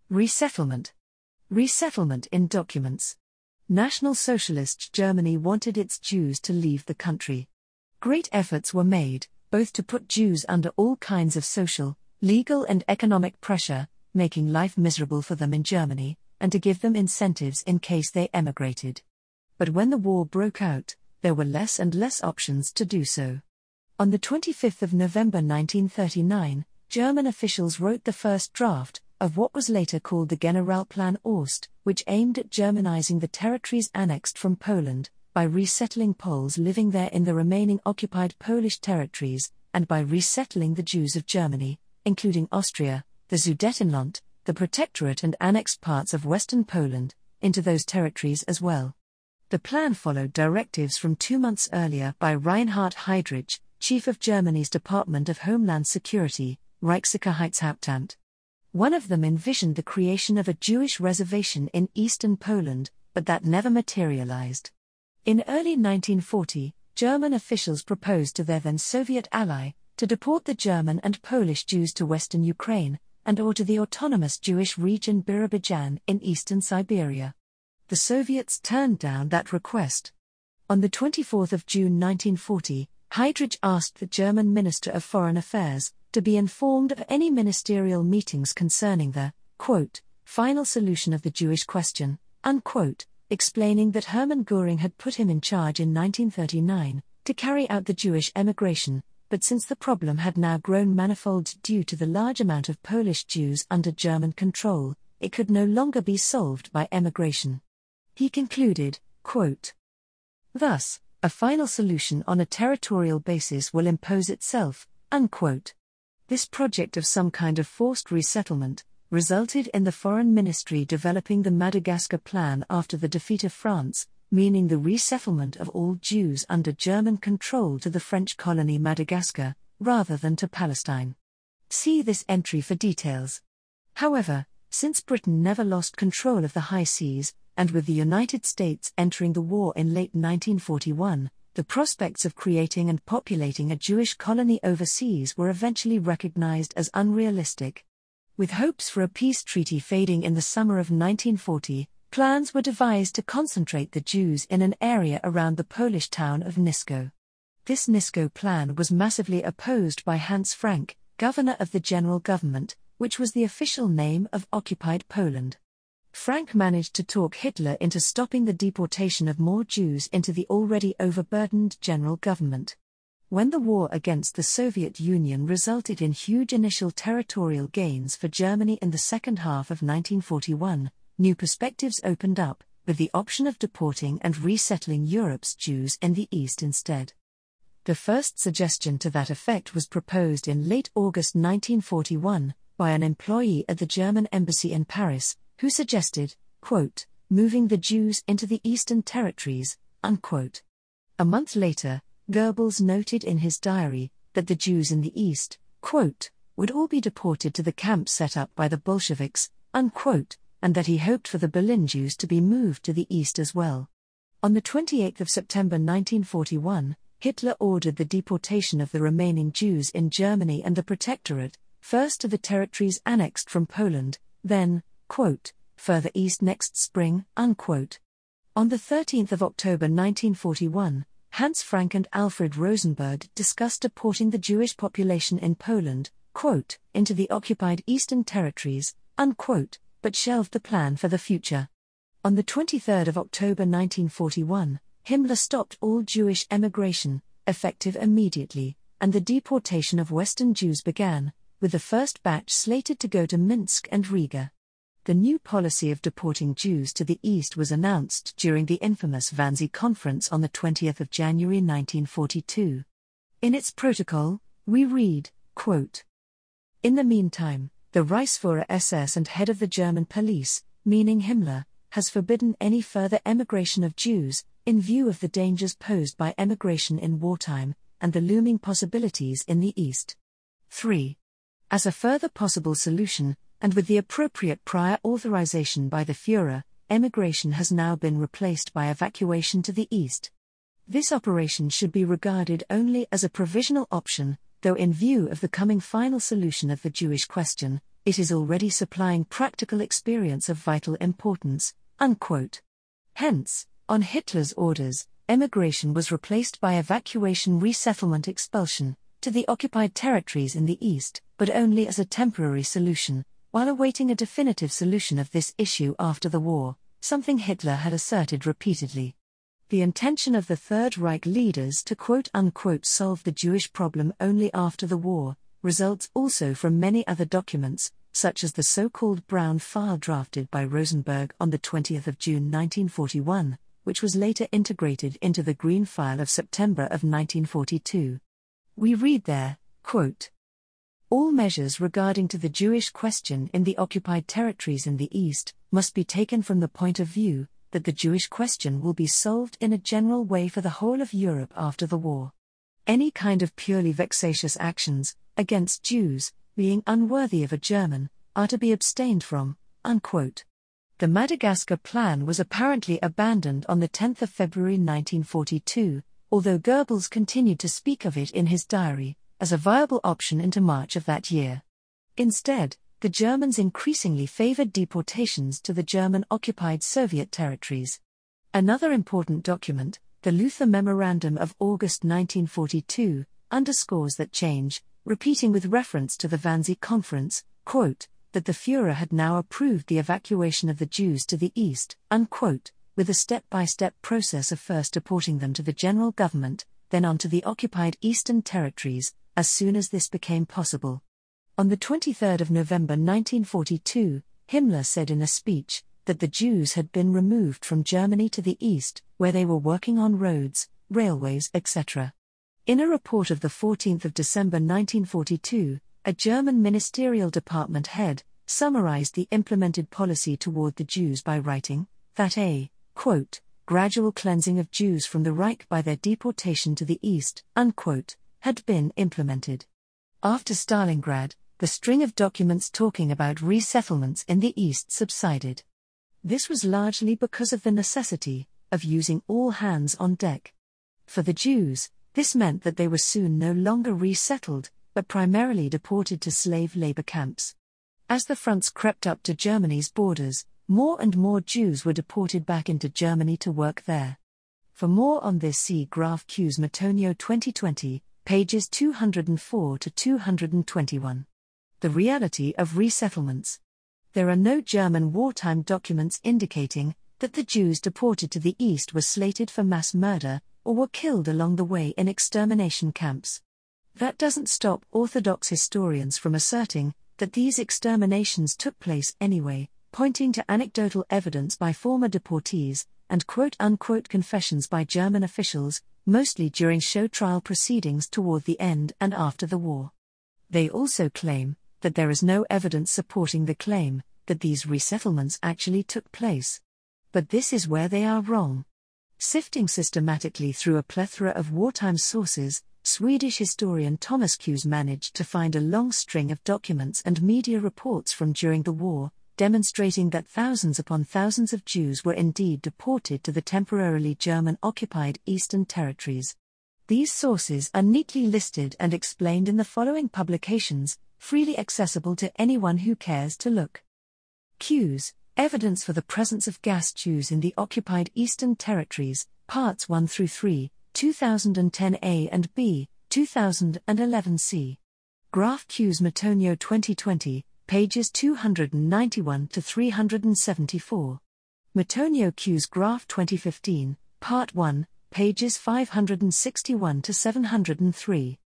Resettlement. Resettlement in documents. National Socialist Germany wanted its Jews to leave the country. Great efforts were made, both to put Jews under all kinds of social, legal and economic pressure, making life miserable for them in Germany, and to give them incentives in case they emigrated. But when the war broke out, there were less and less options to do so. On the 25th of November 1939, German officials wrote the first draft of what was later called the Generalplan Ost, which aimed at Germanizing the territories annexed from Poland, by resettling Poles living there in the remaining occupied Polish territories, and by resettling the Jews of Germany, including Austria, the Sudetenland, the Protectorate and annexed parts of western Poland, into those territories as well. The plan followed directives from 2 months earlier by Reinhard Heydrich, chief of Germany's Department of Homeland Security, Reichssicherheitshauptamt. One of them envisioned the creation of a Jewish reservation in eastern Poland, but that never materialized. In early 1940, German officials proposed to their then Soviet ally to deport the German and Polish Jews to western Ukraine, and/or to the autonomous Jewish region Birobidzhan in eastern Siberia. The Soviets turned down that request. On the 24th of June 1940, Heydrich asked the German Minister of Foreign Affairs to be informed of any ministerial meetings concerning the, quote, final solution of the Jewish question, unquote, explaining that Hermann Göring had put him in charge in 1939 to carry out the Jewish emigration, but since the problem had now grown manifold due to the large amount of Polish Jews under German control, it could no longer be solved by emigration. He concluded, quote, thus, a final solution on a territorial basis will impose itself, unquote. This project of some kind of forced resettlement resulted in the Foreign Ministry developing the Madagascar Plan after the defeat of France, meaning the resettlement of all Jews under German control to the French colony Madagascar, rather than to Palestine. See this entry for details. However, since Britain never lost control of the high seas, and with the United States entering the war in late 1941, the prospects of creating and populating a Jewish colony overseas were eventually recognized as unrealistic. With hopes for a peace treaty fading in the summer of 1940, plans were devised to concentrate the Jews in an area around the Polish town of Nisko. This Nisko plan was massively opposed by Hans Frank, governor of the General Government, which was the official name of occupied Poland. Frank managed to talk Hitler into stopping the deportation of more Jews into the already overburdened General Government. When the war against the Soviet Union resulted in huge initial territorial gains for Germany in the second half of 1941, new perspectives opened up, with the option of deporting and resettling Europe's Jews in the East instead. The first suggestion to that effect was proposed in late August 1941, by an employee at the German embassy in Paris, who suggested, quote, moving the Jews into the eastern territories, unquote. A month later, Goebbels noted in his diary that the Jews in the East, quote, would all be deported to the camps set up by the Bolsheviks, unquote, and that he hoped for the Berlin Jews to be moved to the East as well. On the 28th of September 1941, Hitler ordered the deportation of the remaining Jews in Germany and the Protectorate, first to the territories annexed from Poland, then, quote, further east next spring, unquote. On the 13th of October 1941, Hans Frank and Alfred Rosenberg discussed deporting the Jewish population in Poland, quote, into the occupied eastern territories, unquote, but shelved the plan for the future. On the 23rd of October 1941, Himmler stopped all Jewish emigration, effective immediately, and the deportation of Western Jews began, with the first batch slated to go to Minsk and Riga. The new policy of deporting Jews to the East was announced during the infamous Wannsee Conference on the 20th of January 1942. In its protocol, we read, quote, in the meantime, the Reichsführer SS and head of the German police, meaning Himmler, has forbidden any further emigration of Jews, in view of the dangers posed by emigration in wartime, and the looming possibilities in the East. 3. As a further possible solution, and with the appropriate prior authorization by the Führer, emigration has now been replaced by evacuation to the East. This operation should be regarded only as a provisional option, though in view of the coming final solution of the Jewish question, it is already supplying practical experience of vital importance, unquote. Hence, on Hitler's orders, emigration was replaced by evacuation, resettlement, expulsion to the occupied territories in the East, but only as a temporary solution, while awaiting a definitive solution of this issue after the war, something Hitler had asserted repeatedly. The intention of the Third Reich leaders to quote-unquote solve the Jewish problem only after the war results also from many other documents, such as the so-called Brown File drafted by Rosenberg on the 20th of June 1941, which was later integrated into the Green File of September of 1942. We read there, quote, "All measures regarding to the Jewish question in the occupied territories in the East must be taken from the point of view that the Jewish question will be solved in a general way for the whole of Europe after the war. Any kind of purely vexatious actions against Jews, being unworthy of a German, are to be abstained from," unquote. The Madagascar plan was apparently abandoned on the 10th of February 1942, although Goebbels continued to speak of it in his diary as a viable option into March of that year. Instead, the Germans increasingly favored deportations to the German-occupied Soviet territories. Another important document, the Luther Memorandum of August 1942, underscores that change, repeating with reference to the Wannsee Conference, quote, that the Führer had now approved the evacuation of the Jews to the East, unquote, with a step-by-step process of first deporting them to the general government, then on to the occupied Eastern territories, as soon as this became possible. On the 23rd of November 1942, Himmler said in a speech that the Jews had been removed from Germany to the East, where they were working on roads, railways, etc. In a report of the 14th of December 1942, a German ministerial department head summarized the implemented policy toward the Jews by writing that a, quote, gradual cleansing of Jews from the Reich by their deportation to the East, unquote, had been implemented. After Stalingrad, the string of documents talking about resettlements in the East subsided. This was largely because of the necessity of using all hands on deck. For the Jews, this meant that they were soon no longer resettled, but primarily deported to slave labor camps. As the fronts crept up to Germany's borders, more and more Jews were deported back into Germany to work there. For more on this, see Graf Q's Metonio 2020, pages 204 to 221. The reality of resettlements. There are no German wartime documents indicating that the Jews deported to the East were slated for mass murder or were killed along the way in extermination camps. That doesn't stop Orthodox historians from asserting that these exterminations took place anyway, pointing to anecdotal evidence by former deportees and quote-unquote confessions by German officials, mostly during show trial proceedings toward the end and after the war. They also claim that there is no evidence supporting the claim that these resettlements actually took place. But this is where they are wrong. Sifting systematically through a plethora of wartime sources, Swedish historian Thomas Q's managed to find a long string of documents and media reports from during the war, demonstrating that thousands upon thousands of Jews were indeed deported to the temporarily German-occupied Eastern territories. These sources are neatly listed and explained in the following publications, freely accessible to anyone who cares to look. Q's Evidence for the Presence of Gas Jews in the Occupied Eastern Territories, Parts 1 through 3, 2010a and b, 2011c. Graf Q's Metonio 2020, pages 291 to 374. Metonio Q's Graph 2015, Part 1, pages 561 to 703.